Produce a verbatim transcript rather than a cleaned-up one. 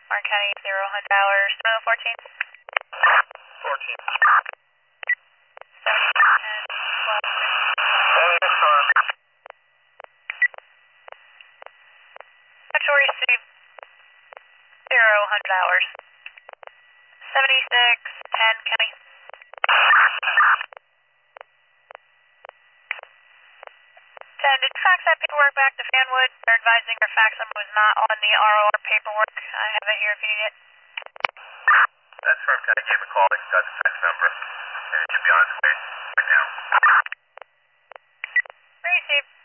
Orange County, zero hundred hours, seven fourteen. fourteen. seven ten, twelve. Only a storm. Actually received zero hundred hours. seventy-six, ten, County. ten, did you fax that paperwork back to Fanwood? They're advising our fax number was not on the R O R paperwork. I have it here if you need it. That's firm. I gave him a call. He got the fax number. And it should be on its way right now. Received.